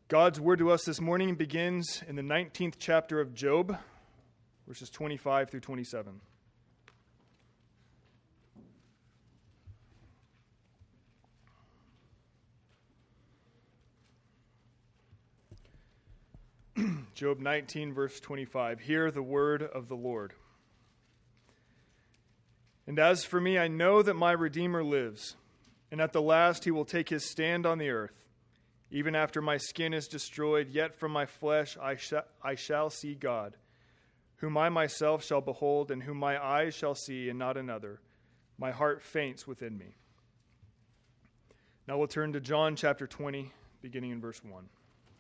God's word to us this morning begins in the 19th chapter of Job, verses 25 through 27. Job 19, verse 25. Hear the word of the Lord. And as for me, I know that my Redeemer lives, and at the last he will take his stand on the earth. Even after my skin is destroyed, yet from my flesh I shall see God, whom I myself shall behold, and whom my eyes shall see, and not another. My heart faints within me. Now we'll turn to John chapter 20, beginning in verse 1.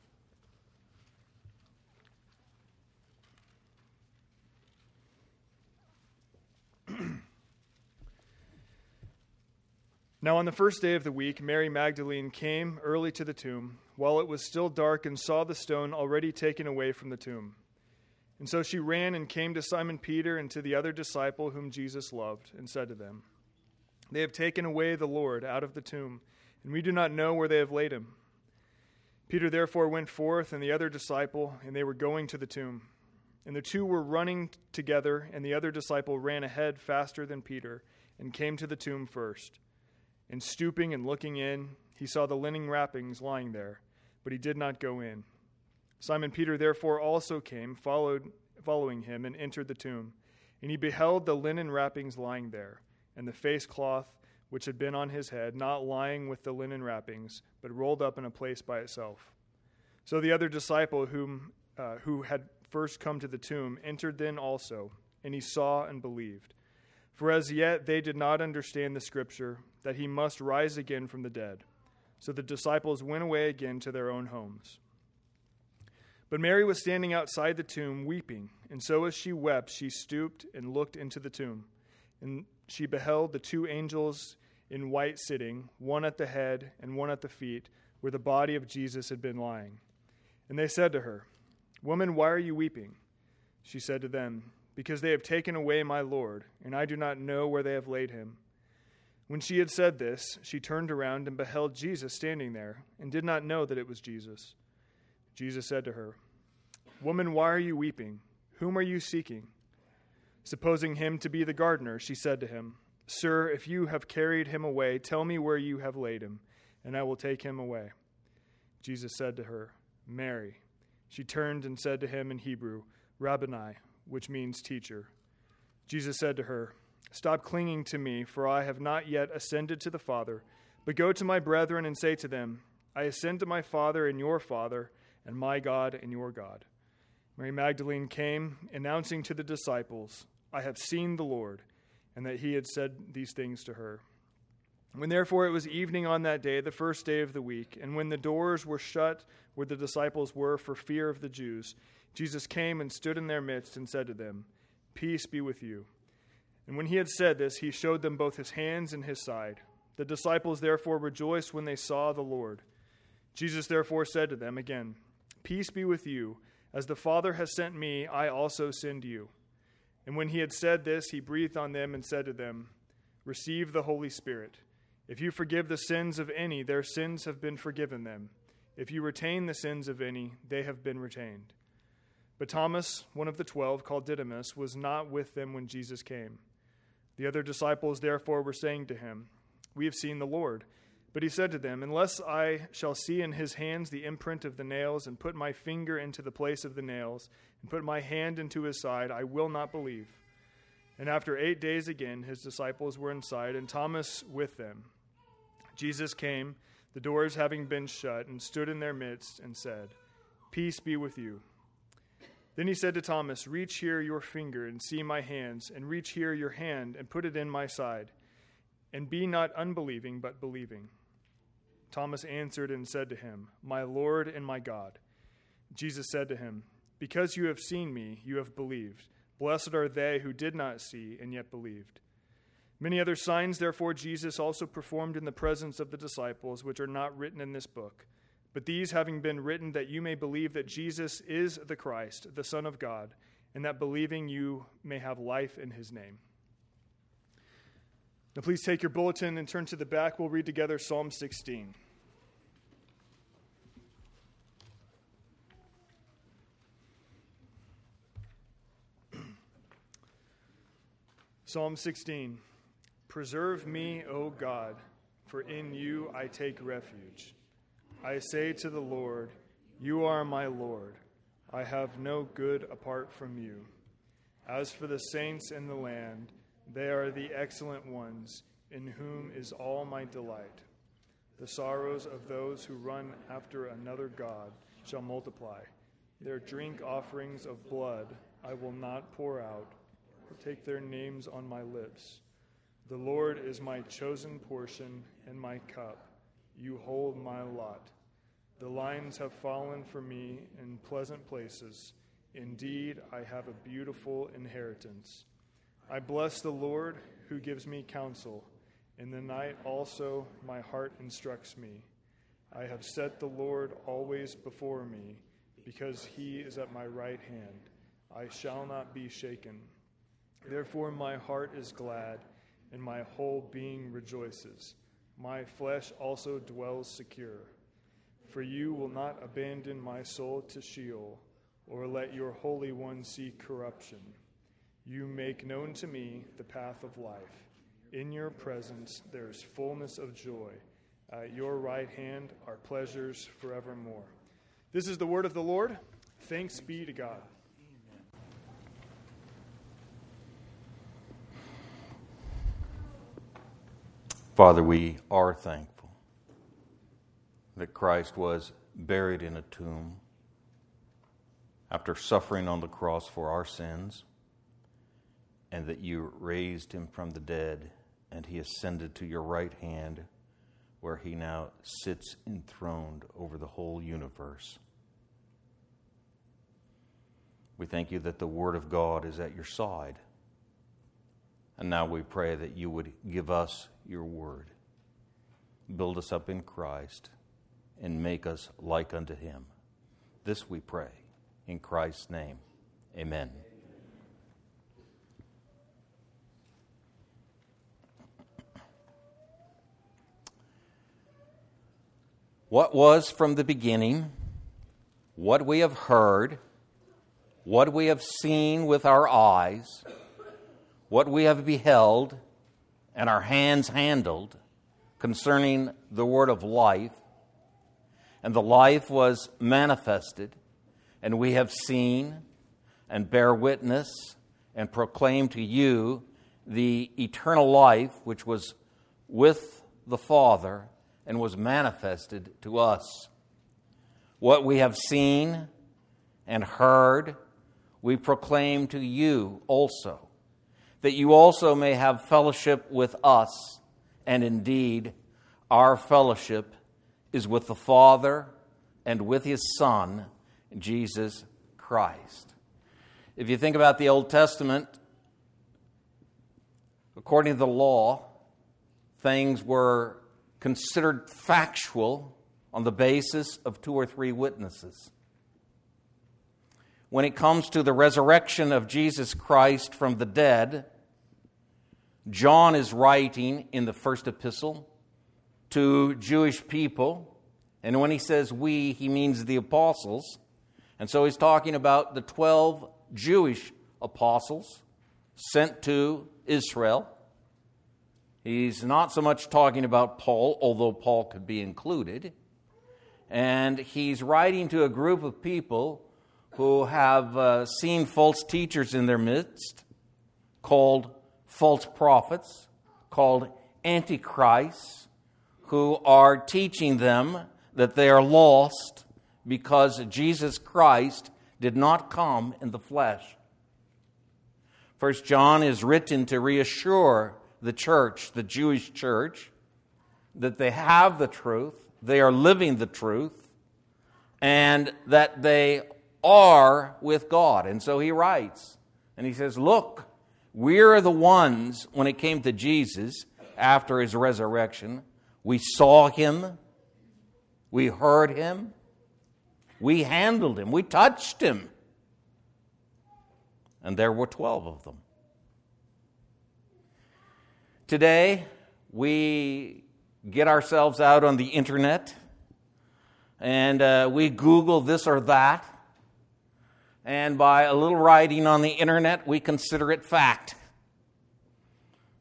Now on the first day of the week, Mary Magdalene came early to the tomb, while it was still dark, and saw the stone already taken away from the tomb. And so she ran and came to Simon Peter and to the other disciple whom Jesus loved, and said to them, They have taken away the Lord out of the tomb, and we do not know where they have laid him. Peter therefore went forth, and the other disciple, and they were going to the tomb. And the two were running together, and the other disciple ran ahead faster than Peter, and came to the tomb first. And stooping and looking in, he saw the linen wrappings lying there, but he did not go in. Simon Peter therefore also came, following him, and entered the tomb. And he beheld the linen wrappings lying there, and the face cloth which had been on his head, not lying with the linen wrappings, but rolled up in a place by itself. So the other disciple who had first come to the tomb entered then also, and he saw and believed. For as yet they did not understand the scripture, that he must rise again from the dead. So the disciples went away again to their own homes. But Mary was standing outside the tomb weeping, and so as she wept, she stooped and looked into the tomb. And she beheld the two angels in white sitting, one at the head and one at the feet, where the body of Jesus had been lying. And they said to her, Woman, why are you weeping? She said to them, Because they have taken away my Lord, and I do not know where they have laid him. When she had said this, she turned around and beheld Jesus standing there, and did not know that it was Jesus. Jesus said to her, Woman, why are you weeping? Whom are you seeking? Supposing him to be the gardener, she said to him, Sir, if you have carried him away, tell me where you have laid him, and I will take him away. Jesus said to her, Mary. She turned and said to him in Hebrew, Rabboni, which means teacher. Jesus said to her, Stop clinging to me, for I have not yet ascended to the Father, but go to my brethren and say to them, I ascend to my Father and your Father, and my God and your God. Mary Magdalene came, announcing to the disciples, I have seen the Lord, and that he had said these things to her. When therefore it was evening on that day, the first day of the week, and when the doors were shut where the disciples were for fear of the Jews, Jesus came and stood in their midst and said to them, Peace be with you. And when he had said this, he showed them both his hands and his side. The disciples therefore rejoiced when they saw the Lord. Jesus therefore said to them again, Peace be with you. As the Father has sent me, I also send you. And when he had said this, he breathed on them and said to them, Receive the Holy Spirit. If you forgive the sins of any, their sins have been forgiven them. If you retain the sins of any, they have been retained. But Thomas, one of the 12, called Didymus, was not with them when Jesus came. The other disciples therefore were saying to him, We have seen the Lord. But he said to them, Unless I shall see in his hands the imprint of the nails, and put my finger into the place of the nails, and put my hand into his side, I will not believe. And after 8 days again, his disciples were inside, and Thomas with them. Jesus came, the doors having been shut, and stood in their midst, and said, Peace be with you. Then he said to Thomas, Reach here your finger and see my hands, and reach here your hand and put it in my side. And be not unbelieving, but believing. Thomas answered and said to him, My Lord and my God. Jesus said to him, Because you have seen me, you have believed. Blessed are they who did not see and yet believed. Many other signs, therefore, Jesus also performed in the presence of the disciples, which are not written in this book. But these having been written, that you may believe that Jesus is the Christ, the Son of God, and that believing you may have life in his name. Now please take your bulletin and turn to the back. We'll read together Psalm 16. Psalm 16. Preserve me, O God, for in you I take refuge. I say to the Lord, you are my Lord. I have no good apart from you. As for the saints in the land, they are the excellent ones, in whom is all my delight. The sorrows of those who run after another God shall multiply. Their drink offerings of blood I will not pour out, or take their names on my lips. The Lord is my chosen portion and my cup. You hold my lot. The lines have fallen for me in pleasant places. Indeed, I have a beautiful inheritance. I bless the Lord who gives me counsel. In the night also my heart instructs me. I have set the Lord always before me, because he is at my right hand. I shall not be shaken. Therefore my heart is glad, and my whole being rejoices. My flesh also dwells secure. For you will not abandon my soul to Sheol, or let your Holy One see corruption. You make known to me the path of life. In your presence there is fullness of joy. At your right hand are pleasures forevermore. This is the word of the Lord. Thanks be to God. Father, we are thankful that Christ was buried in a tomb after suffering on the cross for our sins, and that you raised him from the dead, and he ascended to your right hand, where he now sits enthroned over the whole universe. We thank you that the Word of God is at your side. And now we pray that you would give us your Word, build us up in Christ, and make us like unto him. This we pray in Christ's name. Amen. What was from the beginning, what we have heard, what we have seen with our eyes, what we have beheld and our hands handled concerning the word of life, and the life was manifested, and we have seen and bear witness and proclaim to you the eternal life which was with the Father and was manifested to us. What we have seen and heard, we proclaim to you also, that you also may have fellowship with us, and indeed our fellowship is with the Father and with his Son, Jesus Christ. If you think about the Old Testament, according to the law, things were considered factual on the basis of 2 or 3 witnesses. When it comes to the resurrection of Jesus Christ from the dead, John is writing in the first epistle to Jewish people, and when he says we, he means the apostles, and so he's talking about the 12 Jewish apostles sent to Israel. He's not so much talking about Paul, although Paul could be included. And he's writing to a group of people who have seen false teachers in their midst, called false prophets, called antichrists, who are teaching them that they are lost because Jesus Christ did not come in the flesh. 1 John is written to reassure the church, the Jewish church, that they have the truth, they are living the truth, and that they are with God. And so he writes, and he says, look, we're the ones, when it came to Jesus, after his resurrection, we saw him, we heard him, we handled him, we touched him. And there were 12 of them. Today, we get ourselves out on the internet and we Google this or that. And by a little writing on the internet, we consider it fact.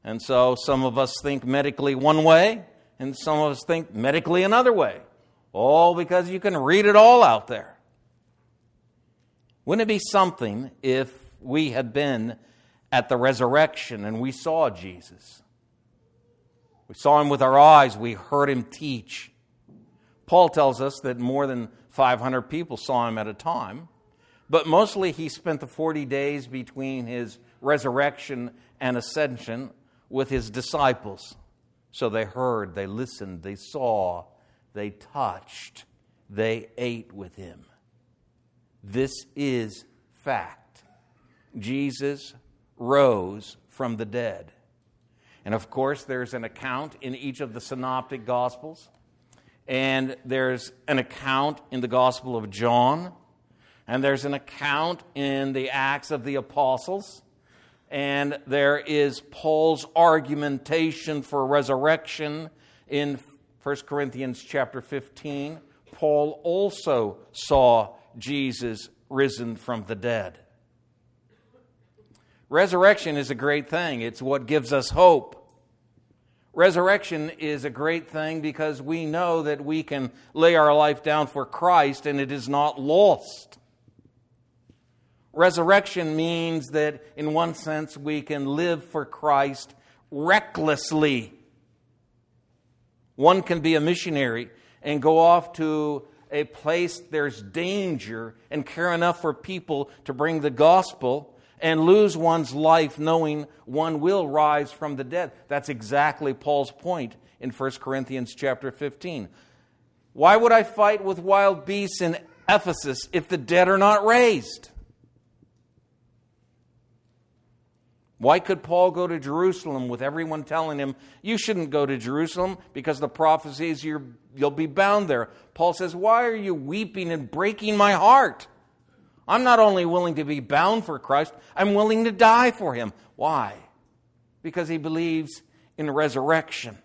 And so some of us think medically one way, and some of us think medically another way. All because you can read it all out there. Wouldn't it be something if we had been at the resurrection and we saw Jesus? We saw him with our eyes. We heard him teach. Paul tells us that more than 500 people saw him at a time. But mostly he spent the 40 days between his resurrection and ascension with his disciples. So they heard, they listened, they saw, they touched, they ate with him. This is fact. Jesus rose from the dead. And of course, there's an account in each of the synoptic Gospels. And there's an account in the Gospel of John. And there's an account in the Acts of the Apostles. And there is Paul's argumentation for resurrection in 1 Corinthians chapter 15. Paul also saw Jesus risen from the dead. Resurrection is a great thing. It's what gives us hope. Resurrection is a great thing because we know that we can lay our life down for Christ and it is not lost. Resurrection means that in one sense we can live for Christ recklessly. One can be a missionary and go off to a place there's danger and care enough for people to bring the gospel and lose one's life knowing one will rise from the dead. That's exactly Paul's point in 1 Corinthians chapter 15. Why would I fight with wild beasts in Ephesus if the dead are not raised? Why could Paul go to Jerusalem with everyone telling him, you shouldn't go to Jerusalem because the prophecies you'll be bound there? Paul says, why are you weeping and breaking my heart? I'm not only willing to be bound for Christ, I'm willing to die for him. Why? Because he believes in resurrection.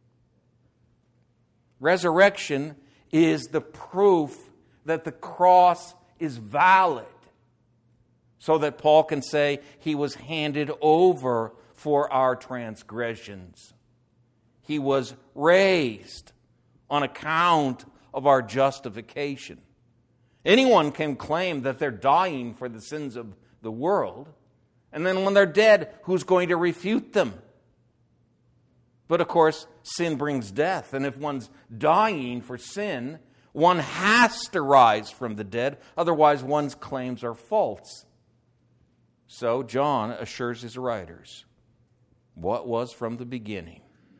Resurrection is the proof that the cross is valid. So that Paul can say he was handed over for our transgressions. He was raised on account of our justification. Anyone can claim that they're dying for the sins of the world, and then when they're dead, who's going to refute them? But of course, sin brings death, and if one's dying for sin, one has to rise from the dead, otherwise one's claims are false. So John assures his writers what was from the beginning.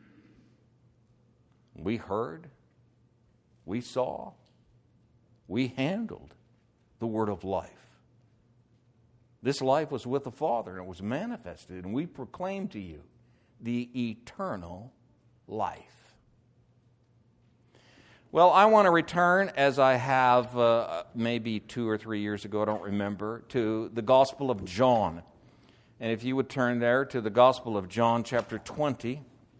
We heard, we saw, we handled the word of life. This life was with the Father and it was manifested, and we proclaim to you the eternal life. Well, I want to return, as I have maybe 2 or 3 years ago, I don't remember, to the Gospel of John. And if you would turn there to the Gospel of John, chapter 20,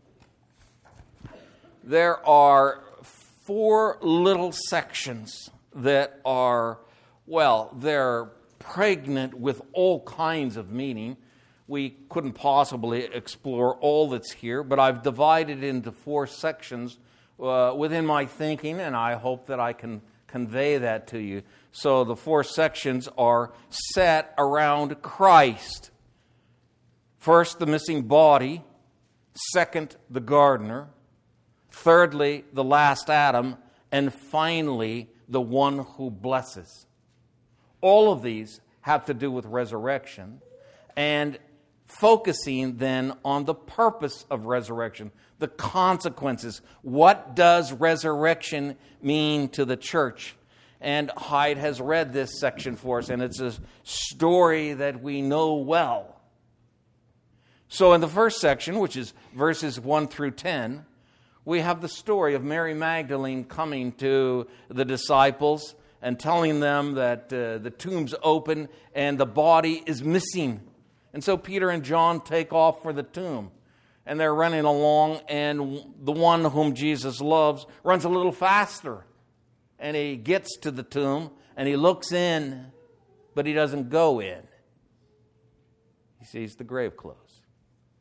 there are 4 little sections that are, well, they're pregnant with all kinds of meaning. We couldn't possibly explore all that's here, but I've divided into 4 sections within my thinking, and I hope that I can convey that to you. So the 4 sections are set around Christ. First, the missing body. Second, the gardener. Thirdly, the last Adam. And finally, the one who blesses. All of these have to do with resurrection and focusing then on the purpose of resurrection, the consequences. What does resurrection mean to the church? And Hyde has read this section for us, and it's a story that we know well. So in the first section, which is verses 1 through 10, we have the story of Mary Magdalene coming to the disciples and telling them that the tomb's open and the body is missing. And so Peter and John take off for the tomb. And they're running along, and the one whom Jesus loves runs a little faster. And he gets to the tomb, and he looks in, but he doesn't go in. He sees the grave clothes.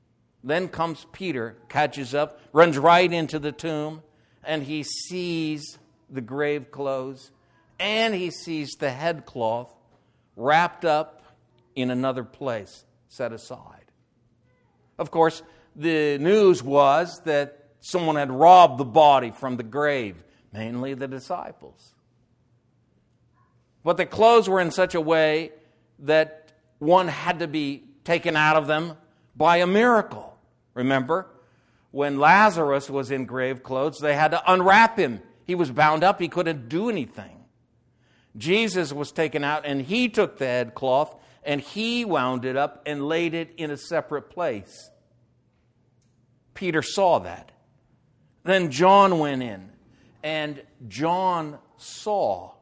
Then comes Peter, catches up, runs right into the tomb, and he sees the grave clothes, and he sees the headcloth wrapped up in another place, set aside. Of course, the news was that someone had robbed the body from the grave, mainly the disciples. But the clothes were in such a way that one had to be taken out of them by a miracle. Remember, when Lazarus was in grave clothes, they had to unwrap him. He was bound up. He couldn't do anything. Jesus was taken out, and he took the headcloth, and he wound it up and laid it in a separate place. Peter saw that. Then John went in, and John saw.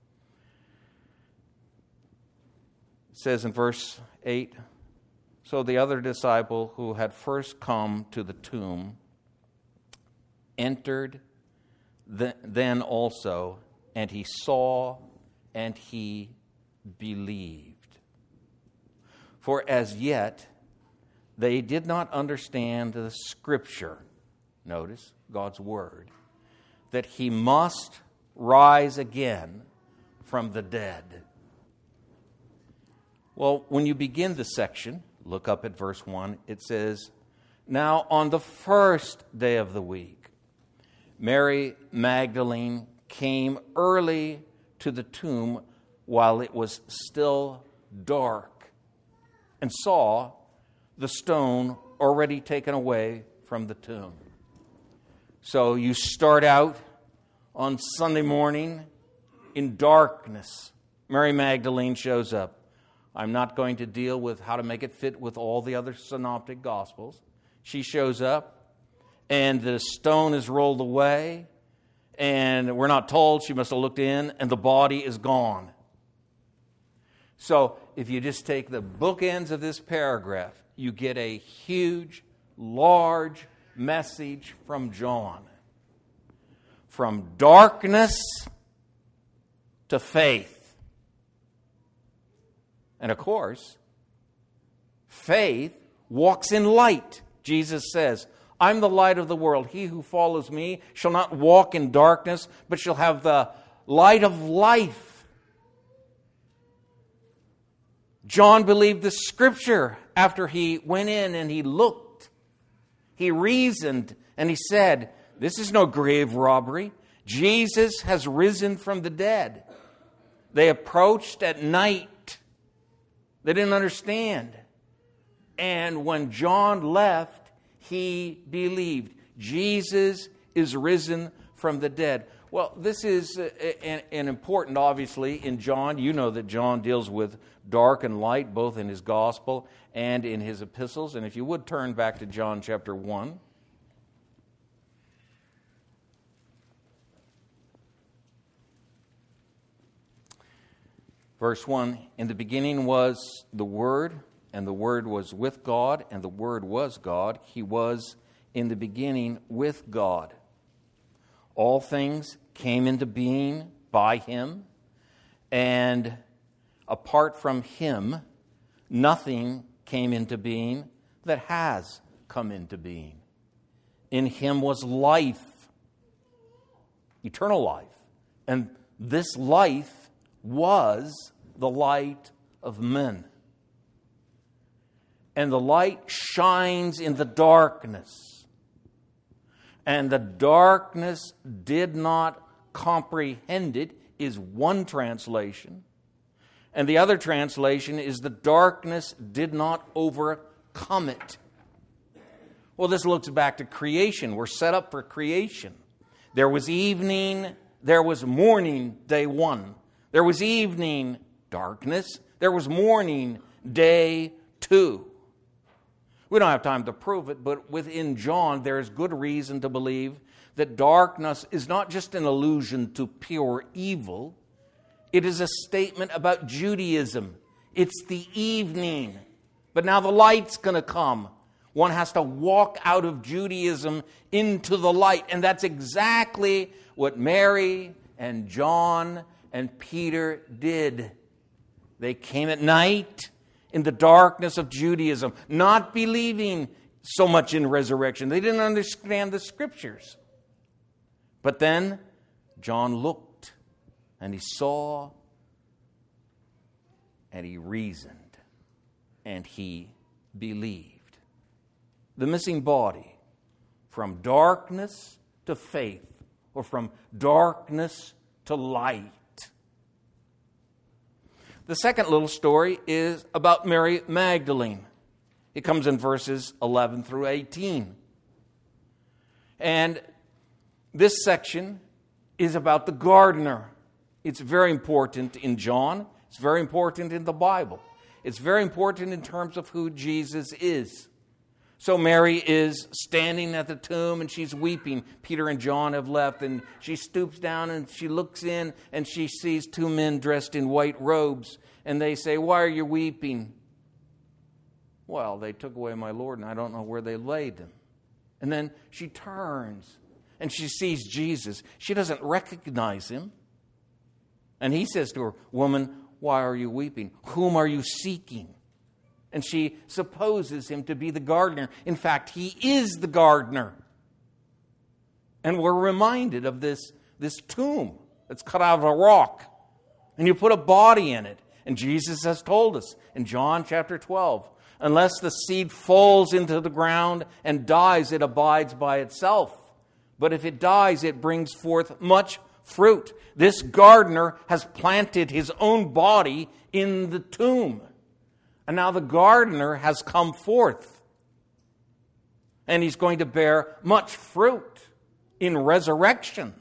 It says in verse 8, so the other disciple who had first come to the tomb entered then also, and he saw and he believed. For as yet they did not understand the Scripture, notice God's Word, that he must rise again from the dead. Well, when you begin the section, look up at verse 1, it says, now on the first day of the week, Mary Magdalene came early to the tomb while it was still dark and saw the stone already taken away from the tomb. So you start out on Sunday morning in darkness. Mary Magdalene shows up. I'm not going to deal with how to make it fit with all the other synoptic gospels. She shows up, and the stone is rolled away, and we're not told. She must have looked in, and the body is gone. So if you just take the bookends of this paragraph, you get a huge, large message from John. From darkness to faith. And of course, faith walks in light. Jesus says, I'm the light of the world. He who follows me shall not walk in darkness, but shall have the light of life. John believed the Scripture after he went in and he looked. He reasoned and he said, this is no grave robbery. Jesus has risen from the dead. They approached at night. They didn't understand. And when John left, he believed. Jesus is risen from the dead. Well, this is an important, obviously, in John. You know that John deals with dark and light, both in his gospel and in his epistles. And if you would turn back to John chapter 1. Verse 1, in the beginning was the Word, and the Word was with God, and the Word was God. He was in the beginning with God. All things came into being by Him, and apart from Him, nothing came into being that has come into being. In Him was life, eternal life, and this life was the light of men. And the light shines in the darkness. And the darkness did not comprehend it, is one translation. And the other translation is the darkness did not overcome it. Well, this looks back to creation. We're set up for creation. There was evening, there was morning, day one. There was evening, darkness. There was morning, day two. We don't have time to prove it, but within John, there is good reason to believe that darkness is not just an allusion to pure evil. It is a statement about Judaism. It's the evening. But now the light's going to come. One has to walk out of Judaism into the light. And that's exactly what Mary and John and Peter did. They came at night in the darkness of Judaism, not believing so much in resurrection. They didn't understand the Scriptures. But then John looked and he saw and he reasoned and he believed. The missing body, from darkness to faith, or from darkness to light. The second little story is about Mary Magdalene. It comes in verses 11 through 18. And this section is about the gardener. It's very important in John. It's very important in the Bible. It's very important in terms of who Jesus is. So Mary is standing at the tomb and she's weeping. Peter and John have left, and she stoops down and she looks in and she sees two men dressed in white robes. And they say, "Why are you weeping?" "Well, they took away my Lord and I don't know where they laid him." And then she turns and she sees Jesus. She doesn't recognize him. And he says to her, "Woman, why are you weeping? Whom are you seeking?" And she supposes him to be the gardener. In fact, he is the gardener. And we're reminded of this tomb that's cut out of a rock. And you put a body in it. And Jesus has told us in John chapter 12, unless the seed falls into the ground and dies, it abides by itself. But if it dies, it brings forth much fruit. This gardener has planted his own body in the tomb. And now the gardener has come forth. And he's going to bear much fruit in resurrection.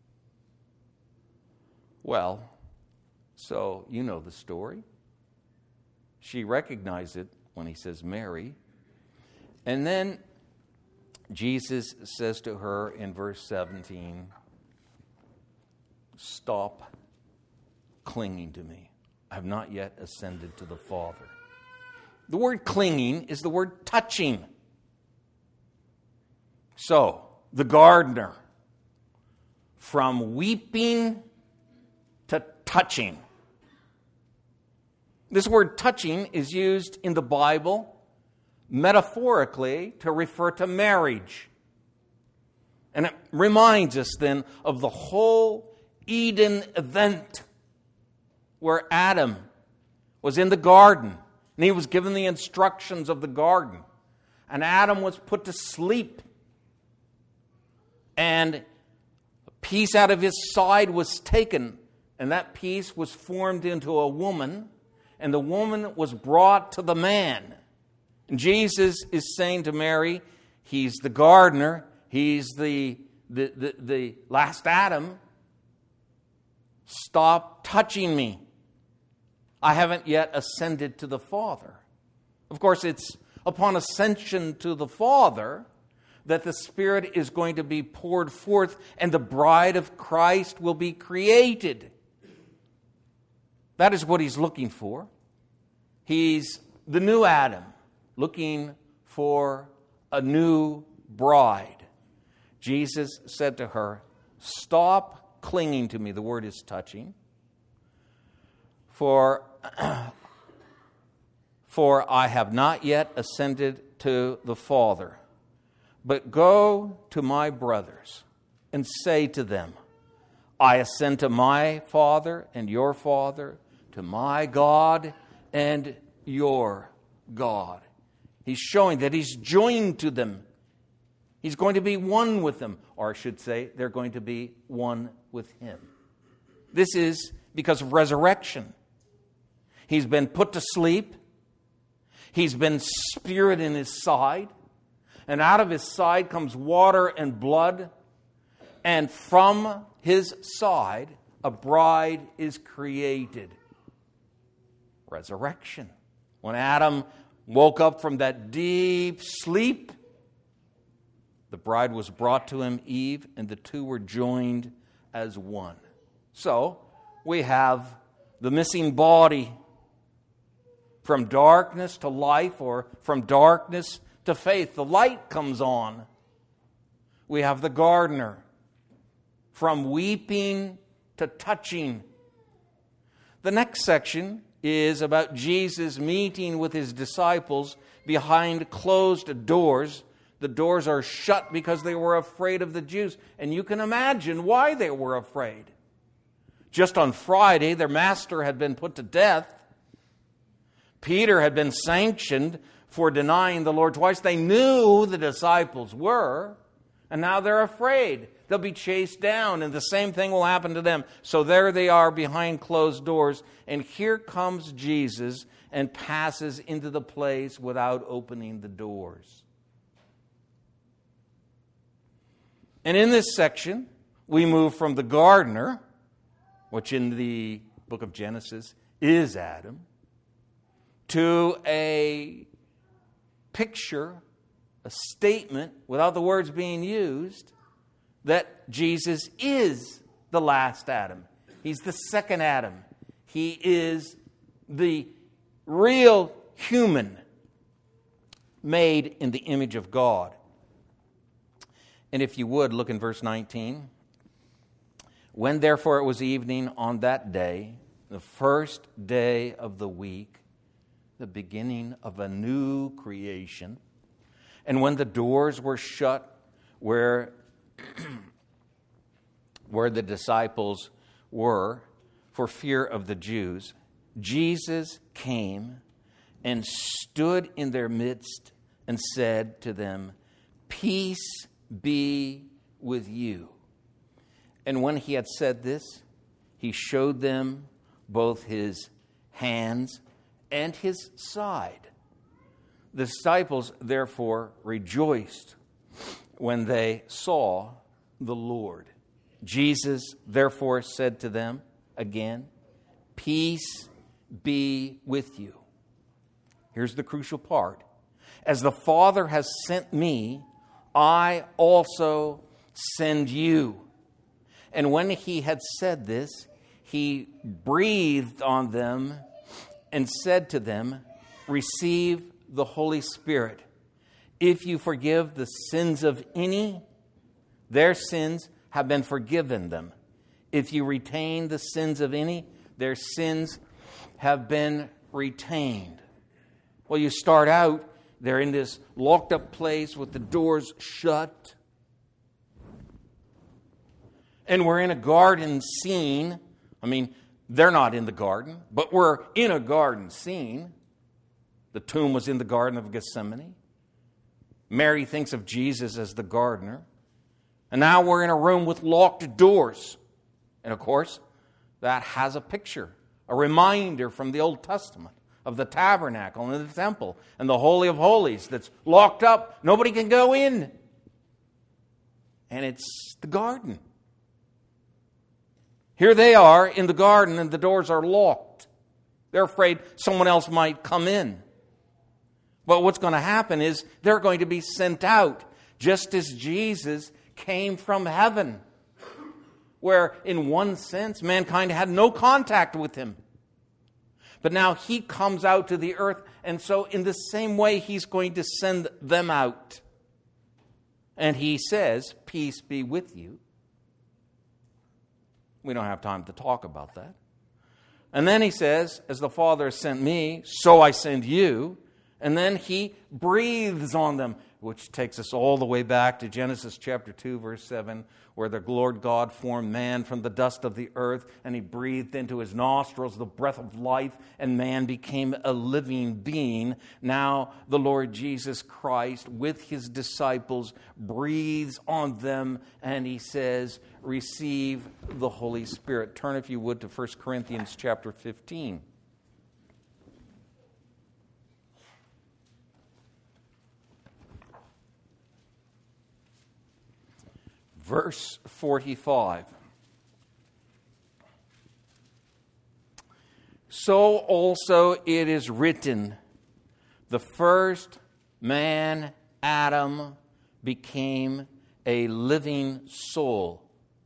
Well, so you know the story. She recognized it when he says Mary. And then Jesus says to her in verse 17, "Stop clinging to me. I have not yet ascended to the Father." The word clinging is the word touching. So, the gardener, from weeping to touching. This word touching is used in the Bible metaphorically to refer to marriage. And it reminds us then of the whole Eden event where Adam was in the garden and he was given the instructions of the garden. And Adam was put to sleep. And a piece out of his side was taken, and that piece was formed into a woman, and the woman was brought to the man. And Jesus is saying to Mary, he's the gardener, he's the last Adam. Stop touching me. I haven't yet ascended to the Father. Of course, it's upon ascension to the Father that the Spirit is going to be poured forth and the bride of Christ will be created. That is what he's looking for. He's the new Adam, looking for a new bride. Jesus said to her, "Stop clinging to me." The word is touching. For I have not yet ascended to the Father, but go to my brothers and say to them, I ascend to my Father and your Father, to my God and your God. He's showing that he's joined to them. He's going to be one with them. Or I should say, they're going to be one with him. This is because of resurrection. He's been put to sleep. He's been spirit in his side. And out of his side comes water and blood. And from his side, a bride is created. Resurrection. When Adam woke up from that deep sleep, the bride was brought to him, Eve, and the two were joined as one. So, we have the missing body. From darkness to life, or from darkness to faith. The light comes on. We have the gardener. From weeping to touching. The next section is about Jesus meeting with his disciples behind closed doors. The doors are shut because they were afraid of the Jews. And you can imagine why they were afraid. Just on Friday, their master had been put to death. Peter had been sanctioned for denying the Lord twice. They knew who the disciples were, and now they're afraid. They'll be chased down, and the same thing will happen to them. So there they are behind closed doors, and here comes Jesus and passes into the place without opening the doors. And in this section, we move from the gardener, which in the book of Genesis is Adam, to a picture, a statement, without the words being used, that Jesus is the last Adam. He's the second Adam. He is the real human made in the image of God. And if you would, look in verse 19. When therefore it was evening on that day, the first day of the week, the beginning of a new creation, and when the doors were shut where the disciples were for fear of the Jews, Jesus came and stood in their midst and said to them, "Peace be with you." And when he had said this, he showed them both his hands and his side. The disciples therefore rejoiced when they saw the Lord. Jesus therefore said to them again, "Peace be with you." Here's the crucial part. "As the Father has sent me, I also send you." And when he had said this, he breathed on them and said to them, "Receive the Holy Spirit. If you forgive the sins of any, their sins have been forgiven them. If you retain the sins of any, their sins have been retained." Well, you start out, they're in this locked up place with the doors shut. And we're in a garden scene. I mean, they're not in the garden, but we're in a garden scene. The tomb was in the Garden of Gethsemane. Mary thinks of Jesus as the gardener. And now we're in a room with locked doors. And of course, that has a picture, a reminder from the Old Testament of the tabernacle and the temple and the Holy of Holies that's locked up. Nobody can go in. And it's the garden. Here they are in the garden and the doors are locked. They're afraid someone else might come in. But what's going to happen is they're going to be sent out, just as Jesus came from heaven, where in one sense mankind had no contact with him. But now he comes out to the earth, and so in the same way he's going to send them out. And he says, "Peace be with you." We don't have time to talk about that. And then he says, "As the Father has sent me, so I send you." And then he breathes on them, which takes us all the way back to Genesis chapter 2, verse 7, where the Lord God formed man from the dust of the earth, and he breathed into his nostrils the breath of life, and man became a living being. Now the Lord Jesus Christ, with his disciples, breathes on them, and he says, "Receive the Holy Spirit." Turn, if you would, to 1 Corinthians chapter 15. Verse 45. "So also it is written, the first man, Adam, became a living soul.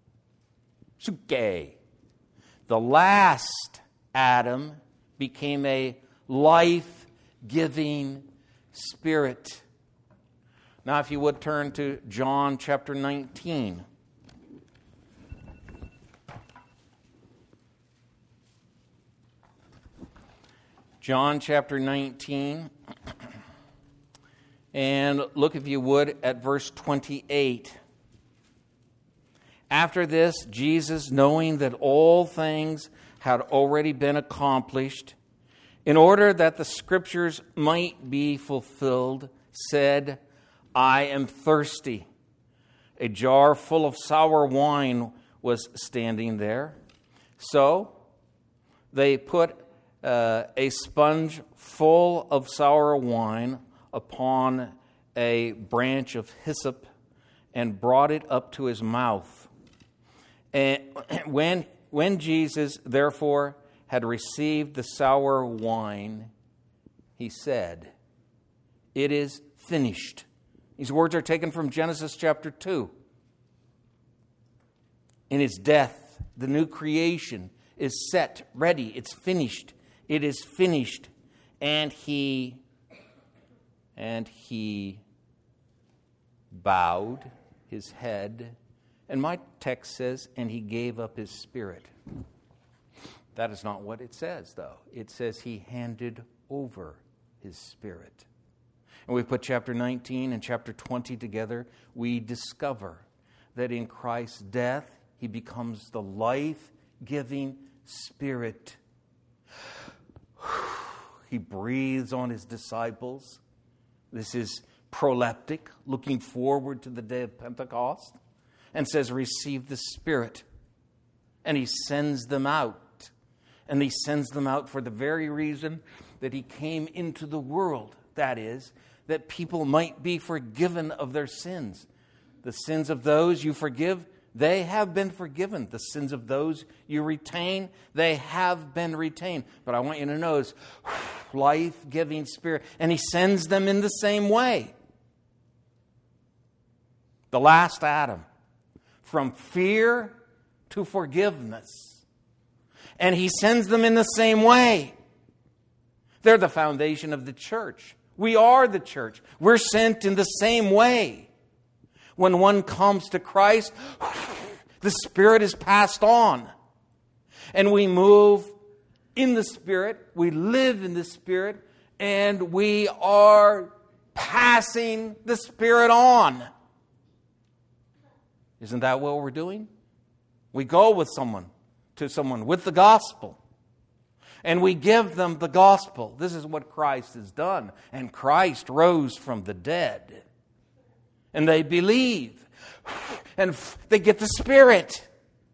Suke. The last Adam became a life-giving spirit." Now, if you would turn to John chapter 19. John chapter 19. And look, if you would, at verse 28. After this, Jesus, knowing that all things had already been accomplished, in order that the Scriptures might be fulfilled, said, I am thirsty. A jar full of sour wine was standing there. So they put a sponge full of sour wine upon a branch of hyssop and brought it up to his mouth. And when Jesus, therefore, had received the sour wine, he said, it is finished. These words are taken from Genesis chapter 2. In his death, the new creation is set, ready, it's finished. It is finished. And he bowed his head. And my text says, and he gave up his spirit. That is not what it says, though. It says he handed over his spirit. And we put chapter 19 and chapter 20 together. We discover that in Christ's death, he becomes the life-giving Spirit. He breathes on his disciples. This is proleptic, looking forward to the day of Pentecost, and says, receive the Spirit. And he sends them out. And he sends them out for the very reason that he came into the world. That is, that people might be forgiven of their sins. The sins of those you forgive, they have been forgiven. The sins of those you retain, they have been retained. But I want you to notice, life-giving Spirit. And he sends them in the same way. The last Adam. From fear to forgiveness. And he sends them in the same way. They're the foundation of the church. We are the church. We're sent in the same way. When one comes to Christ, the Spirit is passed on. And we move in the Spirit, we live in the Spirit, and we are passing the Spirit on. Isn't that what we're doing? We go with someone, to someone with the gospel. And we give them the gospel. This is what Christ has done. And Christ rose from the dead. And they believe. And they get the Spirit.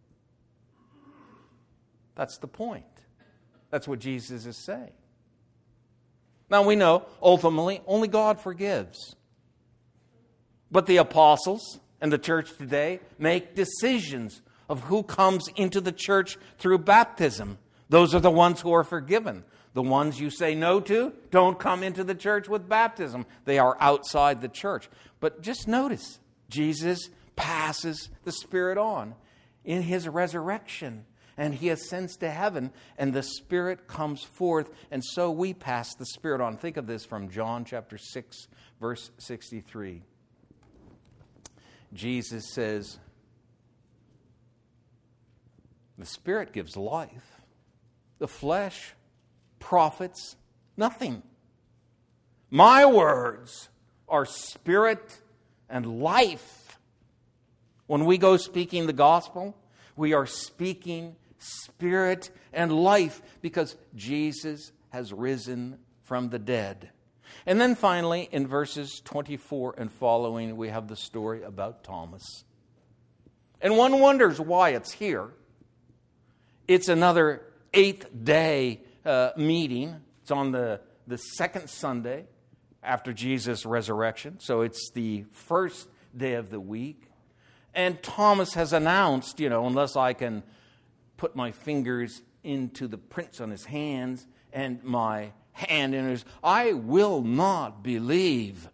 That's the point. That's what Jesus is saying. Now we know, ultimately, only God forgives. But the apostles and the church today make decisions of who comes into the church through baptism. Those are the ones who are forgiven. The ones you say no to don't come into the church with baptism. They are outside the church. But just notice, Jesus passes the Spirit on in his resurrection. And he ascends to heaven, and the Spirit comes forth. And so we pass the Spirit on. Think of this from John chapter 6, verse 63. Jesus says, the Spirit gives life. The flesh profits nothing. My words are spirit and life. When we go speaking the gospel, we are speaking spirit and life because Jesus has risen from the dead. And then finally, in verses 24 and following, we have the story about Thomas. And one wonders why it's here. It's another 8th day meeting. It's on the second Sunday after Jesus' resurrection. So it's the first day of the week. And Thomas has announced, unless I can put my fingers into the prints on his hands and my hand in his, I will not believe.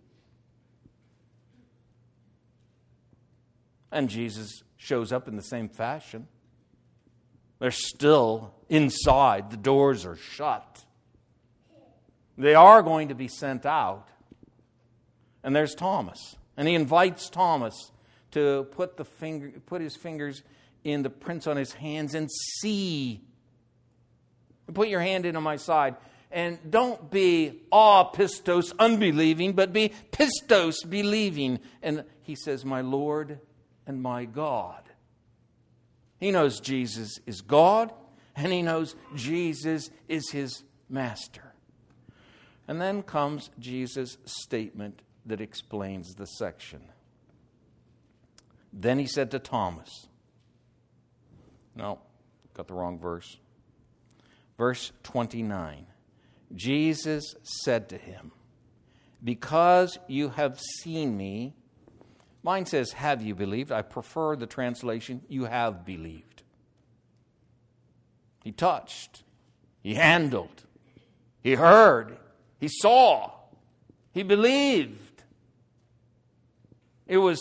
And Jesus shows up in the same fashion. They're still inside. The doors are shut. They are going to be sent out. And there's Thomas. And he invites Thomas to put his fingers in the prints on his hands and see. Put your hand into my side And don't be pistos, unbelieving, but be pistos, believing. And he says, my Lord and my God. He knows Jesus is God, and he knows Jesus is his master. And then comes Jesus' statement that explains the section. Then he said to Thomas, no, got the wrong verse. Verse 29. Jesus said to him, because you have seen me. Mine says, have you believed? I prefer the translation, you have believed. He touched, he handled, he heard, he saw, he believed. It was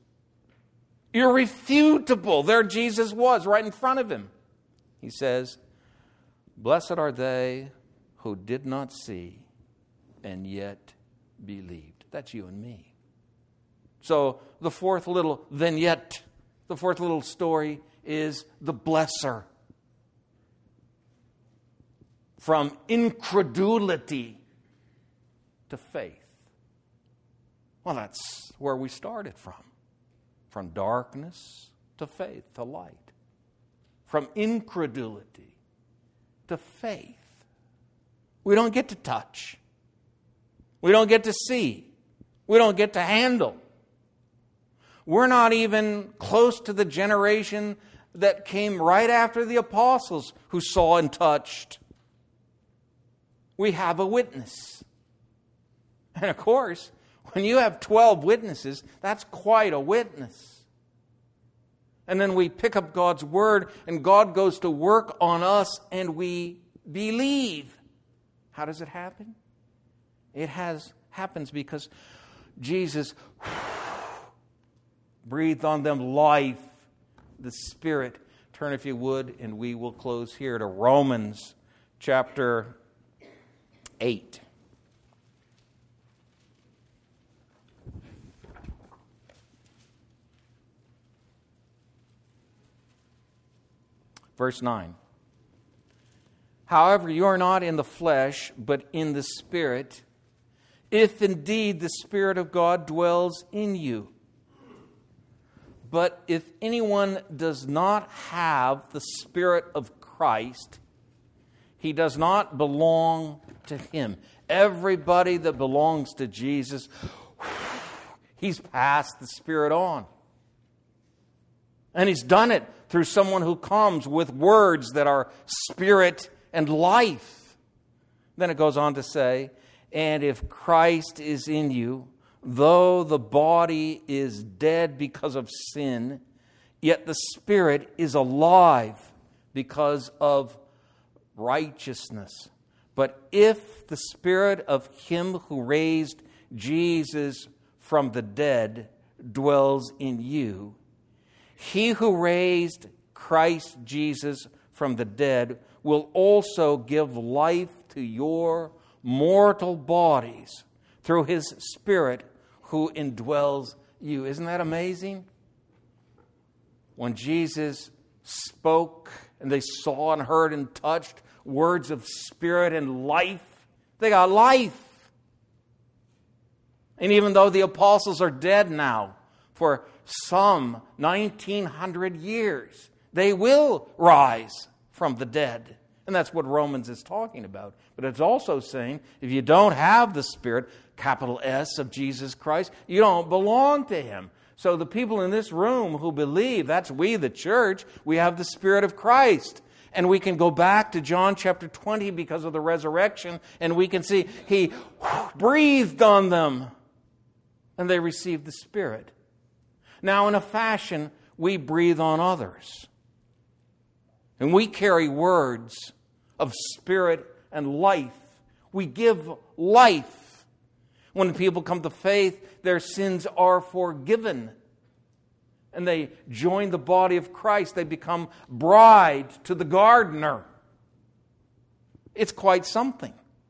irrefutable. There Jesus was, right in front of him. He says, blessed are they who did not see and yet believed. That's you and me. So the fourth little vignette, the fourth little story is the blesser. From incredulity to faith. Well, that's where we started from. From darkness to faith, to light. From incredulity to faith. We don't get to touch. We don't get to see. We don't get to handle. We're not even close to the generation that came right after the apostles who saw and touched. We have a witness. And of course, when you have 12 witnesses, that's quite a witness. And then we pick up God's word, and God goes to work on us, and we believe. How does it happen? It happens because Jesus breathed on them life, the Spirit. Turn, if you would, and we will close here to Romans chapter 8. Verse 9. However, you are not in the flesh, but in the Spirit, if indeed the Spirit of God dwells in you. But if anyone does not have the Spirit of Christ, he does not belong to him. Everybody that belongs to Jesus, he's passed the Spirit on. And he's done it through someone who comes with words that are spirit and life. Then it goes on to say, and if Christ is in you, though the body is dead because of sin, yet the Spirit is alive because of righteousness. But if the Spirit of him who raised Jesus from the dead dwells in you, he who raised Christ Jesus from the dead will also give life to your mortal bodies through his Spirit who indwells you. Isn't that amazing? When Jesus spoke and they saw and heard and touched words of spirit and life, they got life. And even though the apostles are dead now for some 1900 years, they will rise from the dead. And that's what Romans is talking about. But it's also saying, if you don't have the Spirit, capital S, of Jesus Christ, you don't belong to him. So the people in this room who believe, that's we, the church, we have the Spirit of Christ. And we can go back to John chapter 20 because of the resurrection, and we can see he breathed on them, and they received the Spirit. Now, in a fashion, we breathe on others. And we carry words of spirit and life. We give life. When people come to faith, their sins are forgiven. And they join the body of Christ. They become bride to the gardener. It's quite something.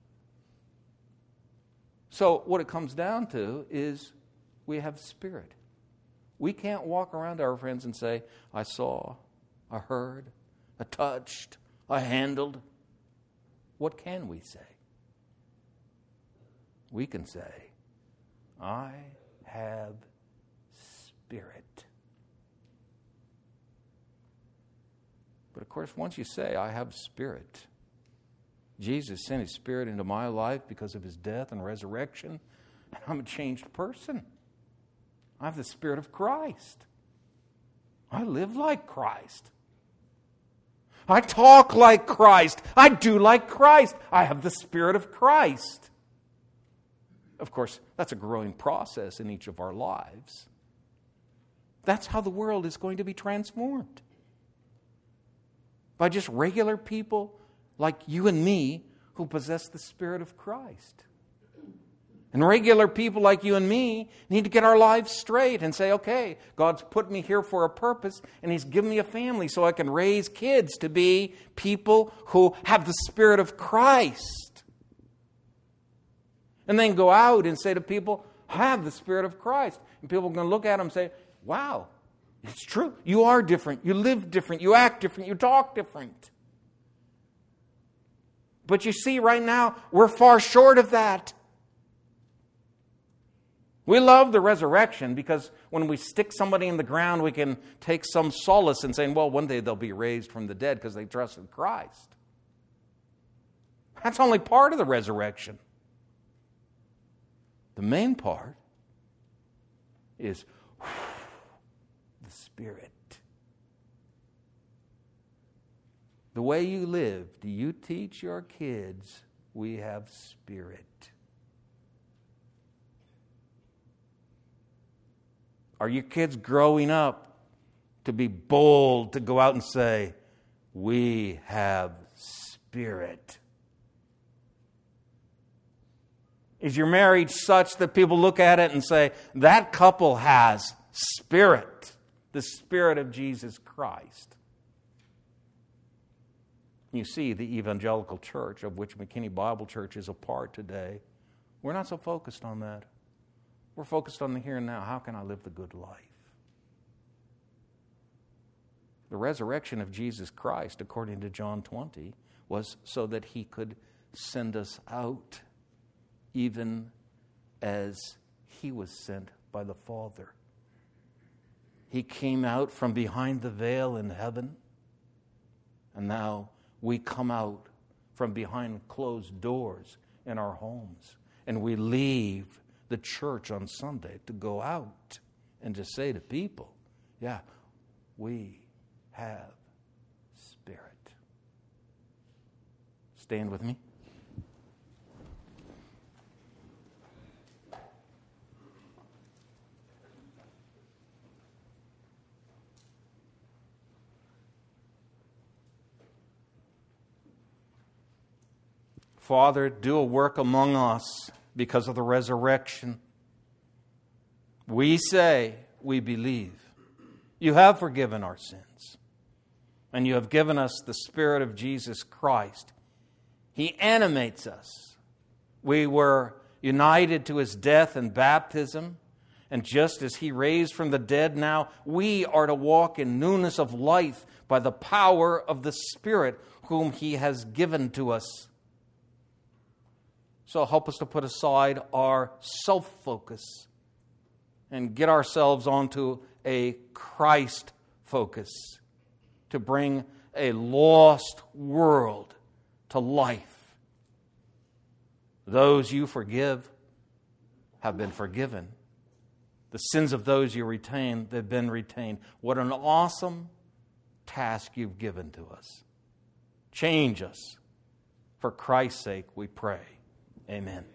So what it comes down to is we have Spirit. We can't walk around to our friends and say, I saw, I heard, I touched, I handled. What can we say? we can say, I have Spirit. But of course, once you say, I have Spirit, Jesus sent His Spirit into my life because of His death and resurrection, and I'm a changed person. I have the Spirit of Christ. I live like Christ. I talk like Christ. I do like Christ. I have the Spirit of Christ. Of course, that's a growing process in each of our lives. That's how the world is going to be transformed. By just regular people like you and me who possess the Spirit of Christ. And regular people like you and me need to get our lives straight and say, okay, God's put me here for a purpose and He's given me a family so I can raise kids to be people who have the Spirit of Christ. And then go out and say to people, I have the Spirit of Christ. And people are going to look at them and say, wow, it's true. You are different. You live different. You act different. You talk different. But you see, right now, we're far short of that. We love the resurrection because when we stick somebody in the ground, we can take some solace in saying, well, one day they'll be raised from the dead because they trusted Christ. That's only part of the resurrection. The main part is the Spirit. The way you live, do you teach your kids we have Spirit? Are your kids growing up to be bold, to go out and say, we have Spirit? Is your marriage such that people look at it and say, that couple has Spirit, the Spirit of Jesus Christ? You see, the evangelical church, of which McKinney Bible Church is a part today, we're not so focused on that. We're focused on the here and now. How can I live the good life? The resurrection of Jesus Christ, according to John 20, was so that He could send us out, even as He was sent by the Father. He came out from behind the veil in heaven, and now we come out from behind closed doors in our homes, and we leave the church on Sunday to go out and to say to people, yeah, we have Spirit. Stand with me. Father, do a work among us because of the resurrection. We say we believe. You have forgiven our sins. And you have given us the Spirit of Jesus Christ. He animates us. We were united to His death and baptism. And just as He raised from the dead now, we are to walk in newness of life by the power of the Spirit whom He has given to us. So help us to put aside our self-focus and get ourselves onto a Christ focus to bring a lost world to life. Those you forgive have been forgiven. The sins of those you retain, they've been retained. What an awesome task you've given to us. Change us. For Christ's sake, we pray. Amen.